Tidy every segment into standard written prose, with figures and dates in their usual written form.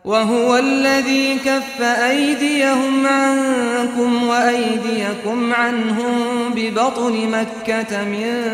وهو الذي كف أيديهم عنكم وأيديكم عنهم ببطن مكة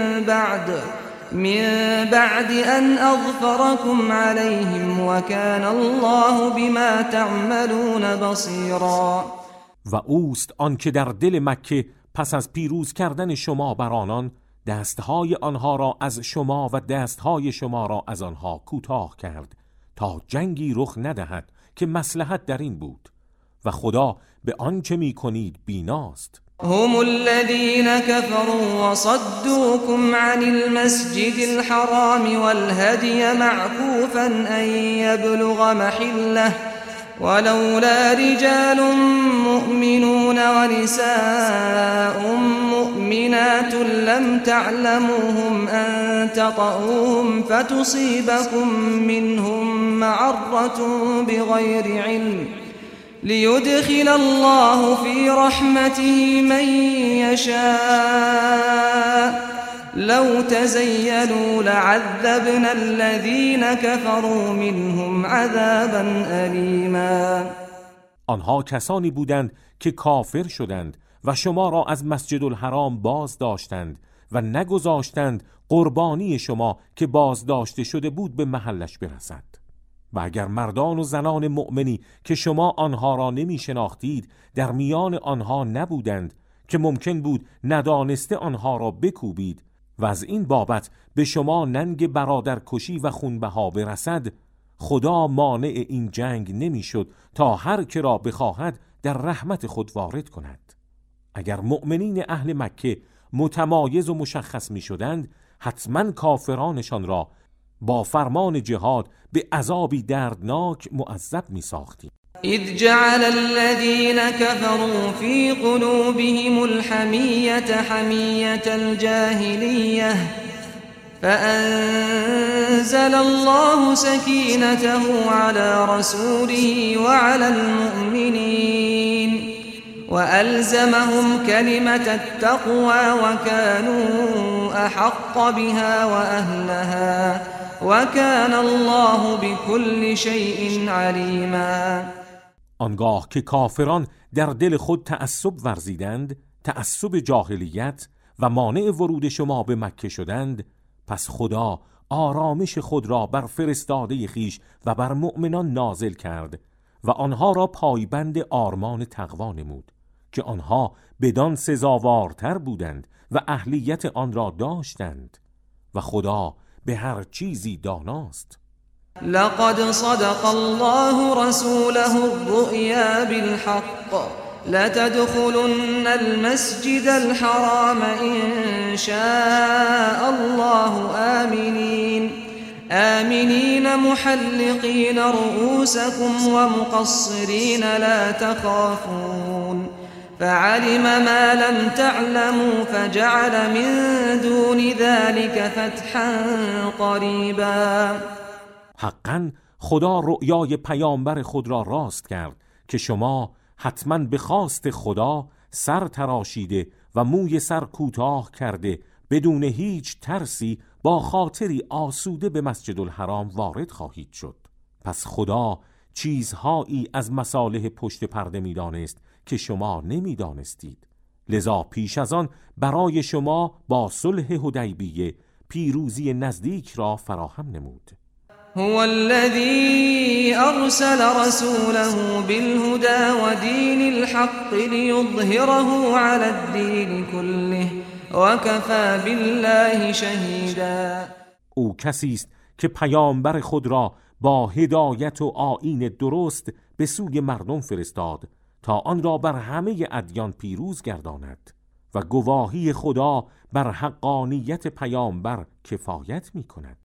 من بعد أن أظفركم عليهم وكان الله بما تعملون بصيرا. و اوست آنکه در دل مکه پس از پیروز کردن شما بر آنان دستهای آنها را از شما و دستهای شما را از آنها کوتاه کرد تا جنگی رخ ندهد که مصلحت در این بود و خدا به آنچه می کنید بیناست. هم الذين كفروا وصدوكم عن المسجد الحرام والهدي معكوفا أن يبلغ محله ولولا رجال مؤمنون ونساء مؤمنات لم تعلموهم أن تطؤوهم فتصيبكم منهم معرة بغير علم ليدخل الله في رحمته من يشاء لو تزيلوا لعذبنا الذين كفروا منهم عذابا ألیما. آنها کسانی بودند که کافر شدند و شما را از مسجد الحرام باز داشتند و نگذاشتند قربانی شما که باز داشته شده بود به محلش برسد. و اگر مردان و زنان مؤمنی که شما آنها را نمی شناختید در میان آنها نبودند که ممکن بود ندانسته آنها را بکوبید و از این بابت به شما ننگ برادرکشی و خونبها برسد، خدا مانع این جنگ نمیشد تا هر که را بخواهد در رحمت خود وارد کند. اگر مؤمنین اهل مکه متمایز و مشخص می شدند، حتما کافرانشان را با فرمان جهاد به عذابی دردناک معذب می ساختیم. اذ جعل الذين كفروا في قلوبهم الحمية حمية الجاهلية فأنزل الله سكينته على رسوله وعلى المؤمنين وألزمهم كلمة التقوى وكانوا أحق بها وأهلها وكان الله بكل شيء عليما. آنگاه که کافران در دل خود تعصب ورزیدند، تعصب جاهلیت و مانع ورود شما به مکه شدند، پس خدا آرامش خود را بر فرستاده خیش و بر مؤمنان نازل کرد و آنها را پایبند آرمان تقوا نمود که آنها بدان سزاوارتر بودند و اهلیت آن را داشتند و خدا به هر چیزی داناست. لقد صدق الله رسوله الرؤيا بالحق لتدخلن المسجد الحرام إن شاء الله آمنين محلقين رؤوسكم ومقصرين لا تخافون فعلم ما لم تعلموا فجعل من دون ذلك فتحا قریبا. حقا خدا رؤیای پیامبر خود را راست کرد که شما حتما به خواست خدا سر تراشیده و موی سر کوتاه کرده بدون هیچ ترسی با خاطری آسوده به مسجد الحرام وارد خواهید شد. پس خدا چیزهایی از مصالح پشت پرده می دانست که شما نمی دانستید. لذا پیش از آن برای شما با صلح حدیبیه پیروزی نزدیک را فراهم نمود. هو الذي أرسل رسوله بالهدى ودين الحق ليظهره على الدين كله وكفى بالله شهيدا. او کسی است که پیامبر خود را با هدایت و آیین درست به سوی مردم فرستاد تا آن را بر همه ادیان پیروز گرداند و گواهی خدا بر حقانیت پیامبر کفایت می کند.